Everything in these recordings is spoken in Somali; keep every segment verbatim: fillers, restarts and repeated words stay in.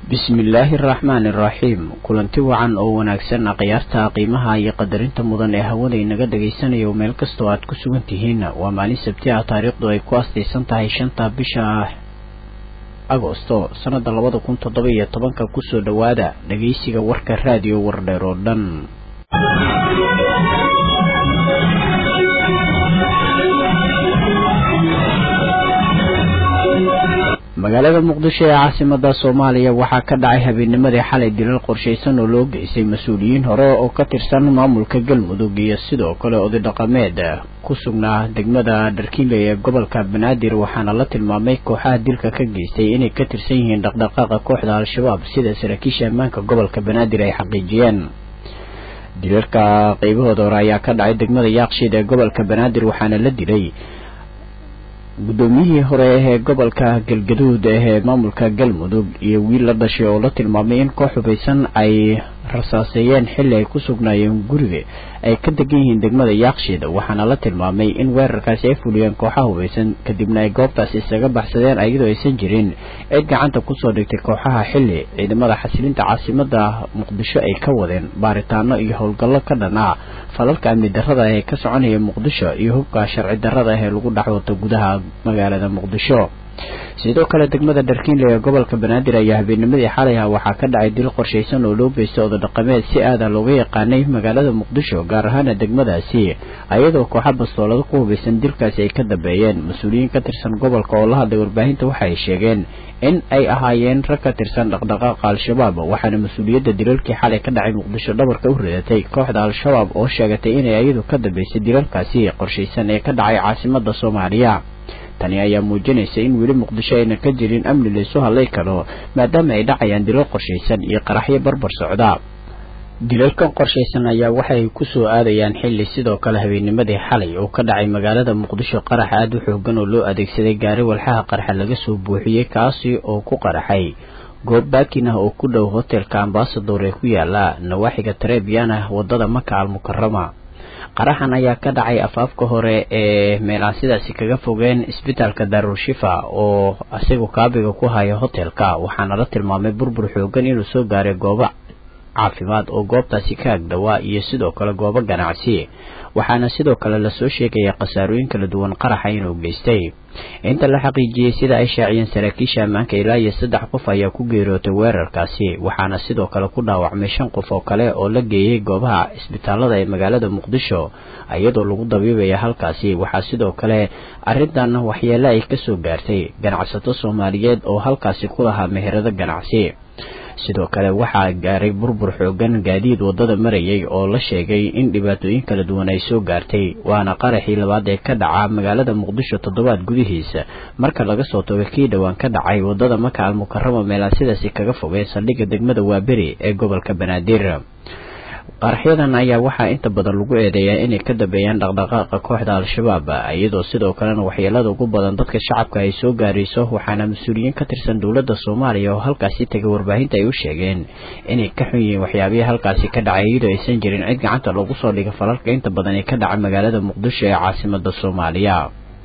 bismillaahi raxmaani raxiim kulanti wacan oo wanaagsan qiyaarta qiimaha iyo qadarinta mudan ee hawada inaga dhageysanayo meel kastoo aad ku sugan tihiin waa maalin sabti ah taariikhdu ay ku astaysan tahay shanta bisha agoosto sanada labada kun toddoba iyo tobanka kusoo dhawaada dhageysiga warka raadiyo wardheer oo dhan magaalada muqdisho ee caasimada Soomaaliya waxaa ka dhacay habeennimadii xalay dilal qorsheysan oo loo geystay mas'uuliyiin hore oo ka tirsan maamulka Galmudug iyo sidoo kale oday dhaqameed ku sugnaa degmada Dharkiile ee gobolka Banaadir waxaana la tilmaamay kooxaha dilka ka geystay inay ka tirsan yihiin dhaqdhaqaaqa kooxda Al-Shabaab sida saraakiisha ammaanka gobolka Banaadir ay xaqiijiyeen dilalka qaybahooda hore ayaa ka dhacay degmada Yaaqshiid ee gobolka Banaadir waxaana la dilay gudoomiyihii hore ee gobolka Galgaduud ee maamulka Galmudug iyo wiil la dhashay oo la tilmaamay in koox hubeysan ay rasaaseeyeen xilli ay ku sugnaayeen guriga ay ka degan yihiin degmada Yaaqshiid waxaana la tilmaamay in weerarkaasi ay fuliyeen kooxaha hubeysan kadibna ay goobtaas isaga baxsadeen iyadoo aysan jirin cid gacanta ku soo dhigtay kooxaha xilli ciidamada xasilinta caasimada Muqdisho ay ka wadeen baaritaano iyo howlgallo ka dhan ah falalka amni darrada ee ka soconaya Muqdisho iyo hubka sharci darrada ee lagu dhaxwato gudaha magaalada Muqdisho sidoo kale degmada Dharkiile ee gobolka Banaadir ayaa habeennimadii xalay ah waxaa ka dhacay dil qorsheysan oo loo geystay oday dhaqameed si aad ah looga yaqaanay magaalada Muqdisho gaar ahaan degmadaasi ayadoo kooxo bastoolada ku hubeysan dilkaasi ay ka dambeeyeen mas'uuliyiin ka tirsan gobolka oo la hadlay warbaahinta waxay sheegeen in ay ahaayeen rag ka tirsan dhaqdhaqaaqa Al-Shabaab waxaana mas'uuliyadda dilalkii xalay ka dhacay Muqdisho dhabarka u ridatay kooxda Al-Shabaab oo sheegatay inay ayadu ka dambeysay dilalkaasi qorsheysan ee ka dhacay caasimada Soomaaliya tani ayaa muujinaysa in weli Muqdisho ayna ka jirin amni la soo halay karo maadaama ay dhacayaan dilal qorsheysan iyo qaraxyo barbar socda dilalkan qorsheysan ayaa waxay ku soo aadayaan xilli sidoo kale habeennimadii xalay oo ka dhacay magaalada Muqdisho qarax aad u xooggan oo loo adeegsaday gaari walxaha qarxa laga soo buuxiyay kaasi oo ku qaraxay goob baakin ah oo ku dhow hotelka Ambassador ee ku yaala nawaaxiga Trebiana wadada Maka al-Mukarrama qaraxan ayaa ka dhacay afaafka hore ee meelaha sidaasi kaga fogeen isbitaalka Darul Shifa oo asagu kaabiga ku haya hotelka waxaana la tilmaamay burbur xoogan inuu soo gaaray goobo caafimaad oo goobtaasi ka agdawaa iyo sidoo kale goobo ganacsi waxaana sidoo kale la soo sheegay qasaarooyin kala duwan qaraxa inuu geystay inta la xaqiijiyay sida ay shaaciyeen saraakiisha ammaanka ilaa iyo saddex qof ayaa ku geeriyootay weerarkaasi waxaana sidoo kale ku dhaawacmay shan qof oo kale oo la geeyay goobaha isbitaalada ee magaalada Muqdisho iyadoo lagu dabiibaya halkaasi waxaa sidoo kale arrintan waxyeelo ay ka soo gaartay ganacsato Soomaaliyeed oo halkaasi ku lahaa meherado ganacsi sidoo kale waxaa gaaray burbur xoogan gaadiid wadada marayay oo la sheegay in dhibaatooyin kala duwan ay soo gaartay waana qaraxii labaad ee ka dhaca magaalada Muqdisho toddobaad gudihiisa marka laga soo tago kii dhawaan ka dhacay wadada Maka al-Mukarrama meelaha sidaasi kaga fogay saldhigga degmada Waaberi ee gobolka Banaadir qaraxyadan ayaa waxaa inta badan lagu eedeeyaa inay ka dambeeyaan dhaqdhaqaaqa kooxda Al-Shabaab iyadoo sidoo kalena waxyeelada ugu badan dadka shacabka ay soo gaarayso waxaana mas'uuliyiin ka tirsan dawladda Soomaaliya oo halkaasi tagay warbaahinta ay u sheegeen inay ka xun yihiin waxyaabaha halkaasi ka dhacay iyadoo aysan jirin cid gacanta loogu soo dhigay falalka inta badan ee ka dhacay magaalada Muqdisho ee caasimada Soomaaliya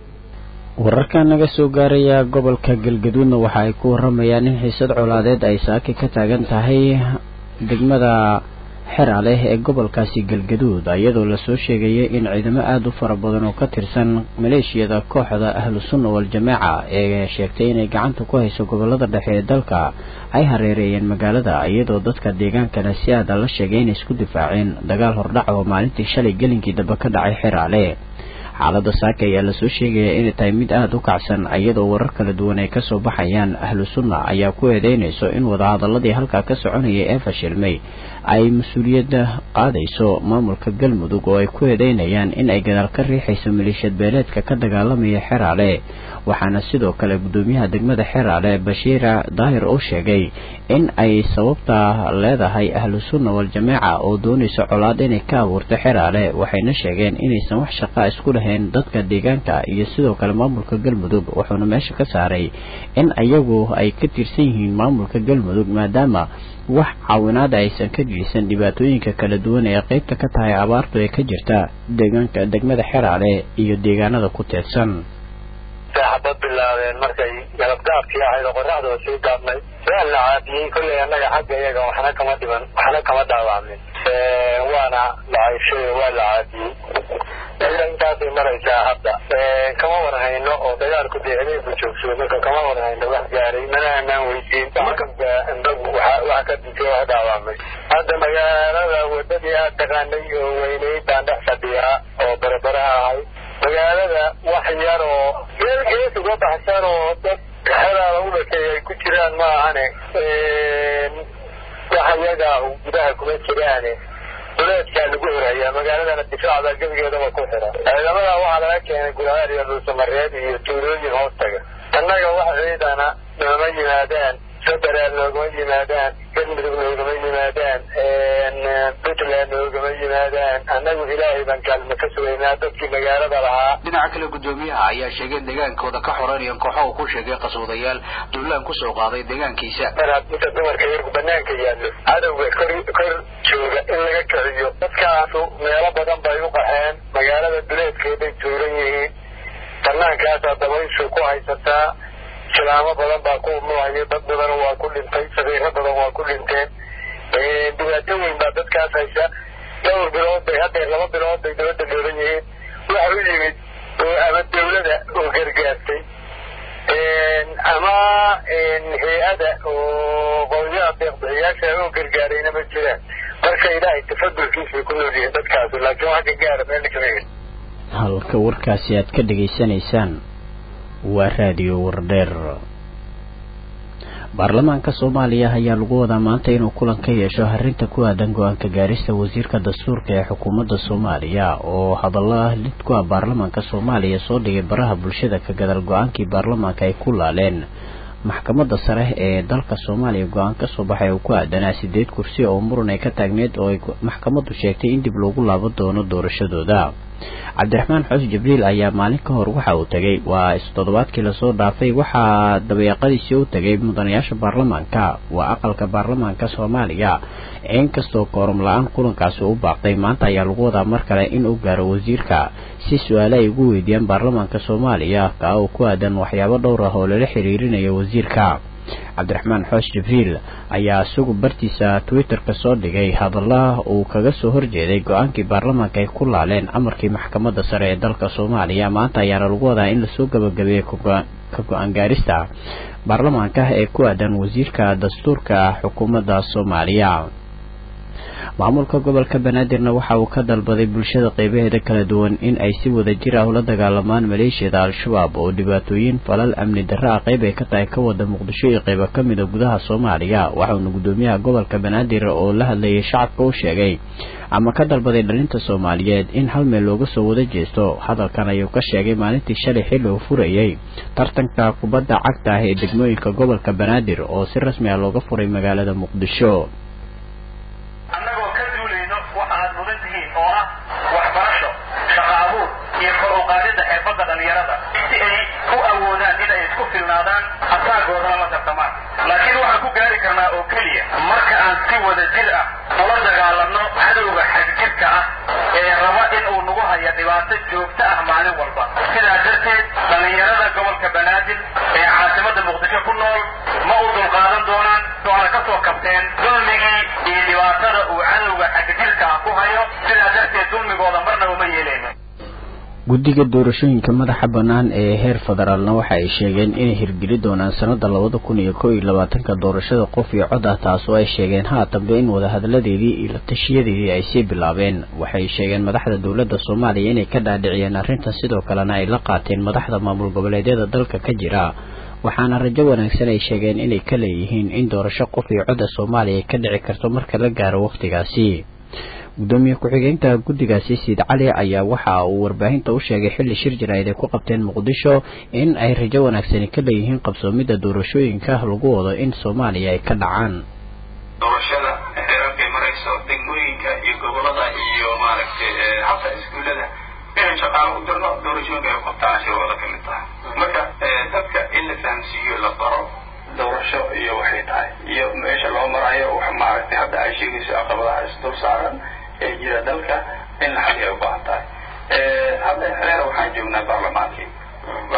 wararka naga soo gaaraya gobolka Galgaduudna waxa ay ku waramayaan in xiisad colaadeed ay saaki ka taagan tahay degmada xerale ee gobolkaasi Galgaduud iyadoo la soo sheegay in ciidamo aad u fara badan oo ka tirsan maleeshiyada kooxda Ahlus Sunna wal Jamaaca ee sheegtay inay gacanta ku hayso gobolada dhexe ee dalka ay hareereeyeen magaalada iyadoo dadka deegaankana si aad la sheegay in isku difaaceen dagaal hordhac oo maalintii shalay gelinkii daba ka dhacay xerale xaaladda saaka ayaa la soo sheegay in tahay mid aad u kacsan iyadoo warar kala duwan ay ka soo baxayaan Ahlus Sunna ayaa ku eedeynayso in wadahadaladii halka ka soconayay ee fashilmay ay mas'uuliyadda qaadayso maamulka Galmudug oo ay ku eedeynayaan in ay gadaal ka riixayso maleeshiyad beeleedka ka dagaalamaya xerale waxaana sidoo kale gudoomiyaha degmada xerale Bashiir Daahir oo sheegay in ay sababta leedahay Ahlus Sunna wal Jamaaca oo doonayso colaad inay ka abuurto xerale waxayna sheegeen inaysan wax shaqo isku lahayn dadka deegaanka iyo sidoo kale maamulka Galmudug wuxuuna meesha ka saaray in ayagu ay ka tirsan yihiin maamulka Galmudug maadaama wax caawinaad aysan ka geysan dhibaatooyinka kala duwan ee qaybta ka tahay abaartu ee ka jirta deegaanka degmada xerale iyo deegaanada ku teedsan saaxabad bilaabeen markay galabgaabkii ahayd oo qorraxda oo sii gaabnay waa la caadiyey kolley annaga xagga iyaga waxna kama dhiman waxna kama dhaawacmin waana lacayshay waa la caadiyey intaasay maraysaa hadda kama warhayno oo dagaalku dee habeenku joogso marka kama warhayno wax gaaray mana anaan weydiin indagu wax ka dintay wax dhaawacmay hadda magaalada wadadii aad taqaanay oo weyneyd baan dhex fadhiyaa oo barabaraha ahay magaalada wax yar oo meel gees uga baxsan oo dad halaala u dhashay ay ku jiraan ma ahane wax iyaga gudaha kuma jiraane duleedkaa lagu horayaa magaaladana difaacda gebigeedaba ku xira ciidamada waxaa laga keenay guraaar iyo dhuusamareed iyo tuulooyin hoostaga annaga wax ciidana nooma yimaadaan federaal noogama yimaadaan galmudug noogama yimaadaan puntland noogama yimaadaan annagu ilaahay baan kaalmo ka sugaynaa dadkii magaalada lahaa. dhinaca kale gudoomiyaha ayaa sheegay deegaankooda ka xoreynayaan kooxo uu ku sheegay qaswadayaal duulaan kusoo qaaday deegaankiisa inta dumarka yarku banaanka yaallo cadowga kor kor jooga in laga kiciyo dadkaasu meelo badan bay u qaxeen magaalada duleedkeeday tuuran yihiin bannaankaasaa dabayshu ku haysataa islaamo badan baa ku umuuhaya dad badan waa ku dhintay sabiiro badan waa ku dhinteen dhibaato weyn baa dadkaas haysa dhowr bilood bay haddeer laba bilood bay dabadda dhooban yihiin waxa u yimid ama dawlada oo gargaartay ama hay-ada oo qowyaha deeqbixiyaasha oo gargaarayna ma jiraan marka ilaahay tafadulkiisay ku nool yihiin dadkaasi laakiin wax ka gaara meel kama hel. halka warkaasi aad ka dhegaysanaysaan waa raadiyo wardheer. baarlamaanka soomaaliya ayaa lagu wadaa maanta inuu kulan ka yeesho arrinta ku aadan go-aanka gaarista wasiirka dastuurka ee xukuumadda soomaaliya oo hadalla lid ku ah baarlamaanka soomaaliya soo dhigay baraha bulshada ka gadaal go-aankii baarlamaanka ay ku laaleen maxkamadda sare ee dalka soomaaliya go-aan ka soo baxay oo ku aadanaa sideed kursi oo muran ay ka taagneed oo ay maxkamaddu sheegtay in dib loogu laaban doono doorashadooda. cabdiraxmaan xus jibriil ayaa maalin ka hor waxa uu tagay waa toddobaadkii lasoo dhaafay waxaa dabeeqadiisii u tagay mudanayaasha baarlamaanka waa aqalka baarlamaanka soomaaliya inkastoo kooram la-aan kulankaasi u baaqday maanta ayaa lagu wadaa mar kale in uu gaaro wasiirka si su-aale ay ugu weydiiyaan baarlamaanka soomaaliya kaa oo ku aadan waxyaabo dhowr ah oo lala xiriirinayo wasiirka. cabdiraxmaan xoosh jibriil ayaa isagu bartiisa twitterka soo dhigay hadalla uu kaga soo horjeeday go-aankii baarlamaanka ay ku laaleen amarkii maxkamadda sare ee dalka soomaaliya maanta ayaana lagu wadaa in lasoo gabagabeeyey ka go-aan gaarista baarlamaanka ee ku aadan wasiirka dastuurka xukuumadda soomaaliya. maamulka gobolka banaadirna waxa uu ka dalbaday bulshada qeybaheeda kala duwan in ay si wada jir ah ula dagaalamaan maleeshiyada al-shabaab oo dhibaatooyin falal amni darro ah qeyb ay ka tahay ka wada muqdisho iyo qeybo ka mid a gudaha soomaaliya. waxauna gudoomiyaha gobolka banaadir oo la hadlayay shacabka u sheegay ama ka dalbaday dhalinta soomaaliyeed in hal meel looga soo wada jeesto. hadalkan ayuu ka sheegay maalintii shalay xilli uu furayay tartanka kubadda cagta ah ee degmooyinka gobolka banaadir oo si rasmi ah looga furay magaalada muqdisho. laakiin waxaan ku gaari karnaa oo keliya marka aan si wada jir ah ula dagaalanno cadowga xagjirka ah ee raba in uu nagu haya dhibaato joogto ah maalin walba. sidaa darteed dhallinyarada gobolka banaadir ee caasimadda muqdisho ku nool ma u dulqaadan doonaan waana ka soo kabteen dulmigii iyo dhibaatada uu cadowga xagjirka ah ku hayo. sidaa darteed dulmigooda marna uma yeelayno. guddiga doorashooyinka madaxa bannaan ee heer federaalna waxa ay sheegeen inay hirgeli doonaan sanada labada kun iyo kow iyo labaatanka doorashada qof iyo cod ah taasoo ay sheegeen haatanba in wadahadaladeedii iyo la tashiyadeedii ay sii bilaabeen. waxay sheegeen madaxda dowladda soomaaliya inay ka dhaadhiciyeen arrintan sidoo kalena ay la qaateen madaxda maamul goboleedyada dalka ka jira waxaana rajo wanaagsan ay sheegeen inay ka leeyihiin in doorasho qof iyo codda soomaaliya ay ka dhici karto marka la gaaro wakhtigaasi. gudoomiye ku-xigeenka guddigaasi siid cali ayaa waxa uu warbaahinta u sheegay xilli shir jaraa'id ay ku qabteen muqdisho in ay rajo wanaagsani ka leeyihiin qabsoomidda doorashooyinka lagu wado in soomaaliya ay ka dhacaan. doorashada xeerarkay marayso degmooyinka iyo gobolada iyo maaragtay xataa iskuullada inaan shaqaalo u dirno doorashooyinka ay qabtaan shirwada ka mid tahay. marka dadka in la fahamsiiyo la baro doorasho iyo waxay tahay iyo meesha loo marayo wax maaragtay hadda ay sheegayso caqabadaha isdul saaran ee jira dalka in la xaliyo u baahan tahay. hadda xeer waxaan joognaa baarlamaankii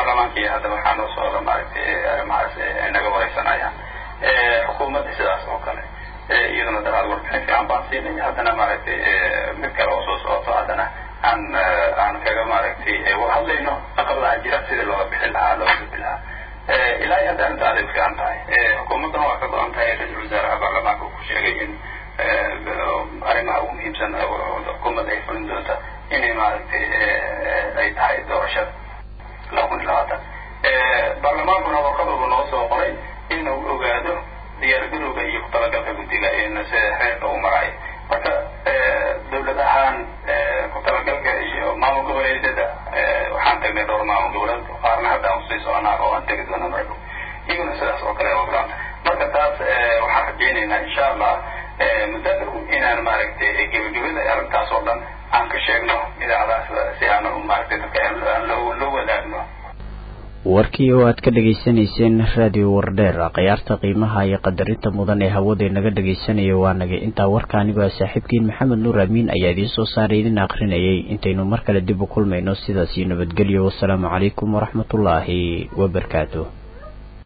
baarlamaankii hadda waxaa noo socda maaragtay maas inaga wareysanayaan xukuumadda sidaas oo kale iyaduna daraad warbixin fiican baan siinay haddana maaragtay mid kale oo soo socoto haddana aan aan kaga maaragtay war hadlayno caqabadaha jira sidii looga bixi lahaa looga gudbi lahaa ilaa hadda arrinta aday fiican tahay xukuumaddana waa ka go-an tahay ra-iisul wasaaraha baarlamaanka uu ku sheegay in arrimaha ugu muhiimsan xukuumadda ay fulin doonta inay maaragtay ay tahay doorashada laba kun iyo labaatan baarlamaankuna warqadooda noo soo qoray inuu ogaado diyaargarowga iyo ku-talagalka guddiga in sida xeerka uu marayo marka dawlad ahaan ku-talagalka iyo maamul goboleedyada waxaan tagnay dhowr maamul goboleed qaarna hadda aan usii soconaa oo aan tegi doona marka iyaguna sidaas oo kale ogolaanta marka taas waxaan rajaynaynaa insha allah muddo dhow inaan maaragtay gebagabada arrintaas oo dhan aan ka sheegno idaacadaas si aan maaragtay dadka aan loo wadaagno warkii oo aad ka dhageysanayseen raadiyo wardheer khiyaarta qiimaha iyo qadarinta mudan ee hawada naga dhageysanaya waa naga intaa warkaaniba saaxiibkiin maxamed nuur amiin ayaa idiin soo saaray idin akrinayay intaynu mar kale dib u kulmayno sidaas iyo nabadgelyo wasalaamu calaykum waraxmatullaahi wabarakaatuh